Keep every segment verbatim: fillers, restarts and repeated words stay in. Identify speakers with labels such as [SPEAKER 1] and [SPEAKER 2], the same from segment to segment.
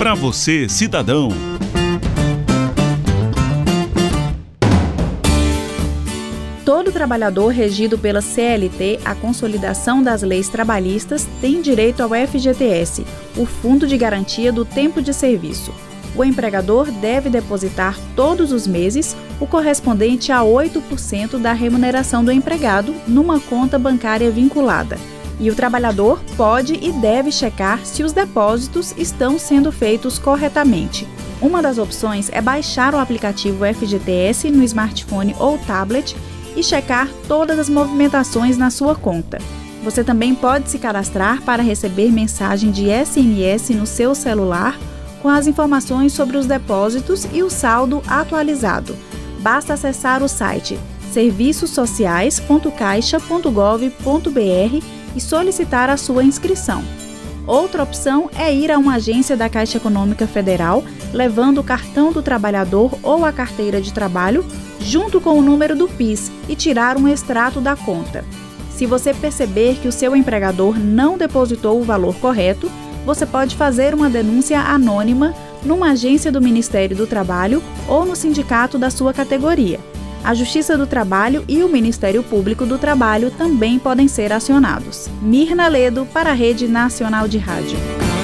[SPEAKER 1] Para você, cidadão.
[SPEAKER 2] Todo trabalhador regido pela C L T, a Consolidação das Leis Trabalhistas, tem direito ao F G T S, o Fundo de Garantia do Tempo de Serviço. O empregador deve depositar todos os meses o correspondente a oito por cento da remuneração do empregado numa conta bancária vinculada. E o trabalhador pode e deve checar se os depósitos estão sendo feitos corretamente. Uma das opções é baixar o aplicativo F G T S no smartphone ou tablet e checar todas as movimentações na sua conta. Você também pode se cadastrar para receber mensagem de S M S no seu celular com as informações sobre os depósitos e o saldo atualizado. Basta acessar o site serviços sociais ponto caixa ponto gov ponto br e solicitar a sua inscrição. Outra opção é ir a uma agência da Caixa Econômica Federal, levando o cartão do trabalhador ou a carteira de trabalho, junto com o número do PIS, e tirar um extrato da conta. Se você perceber que o seu empregador não depositou o valor correto, você pode fazer uma denúncia anônima numa agência do Ministério do Trabalho ou no sindicato da sua categoria. A Justiça do Trabalho e o Ministério Público do Trabalho também podem ser acionados. Mirna Ledo, para a Rede Nacional de Rádio.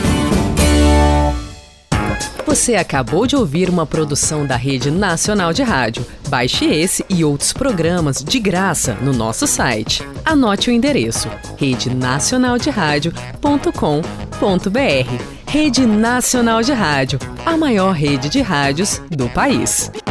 [SPEAKER 3] Você acabou de ouvir uma produção da Rede Nacional de Rádio. Baixe esse e outros programas de graça no nosso site. Anote o endereço: rede nacional de rádio ponto com ponto br. Rede Nacional de Rádio, a maior rede de rádios do país.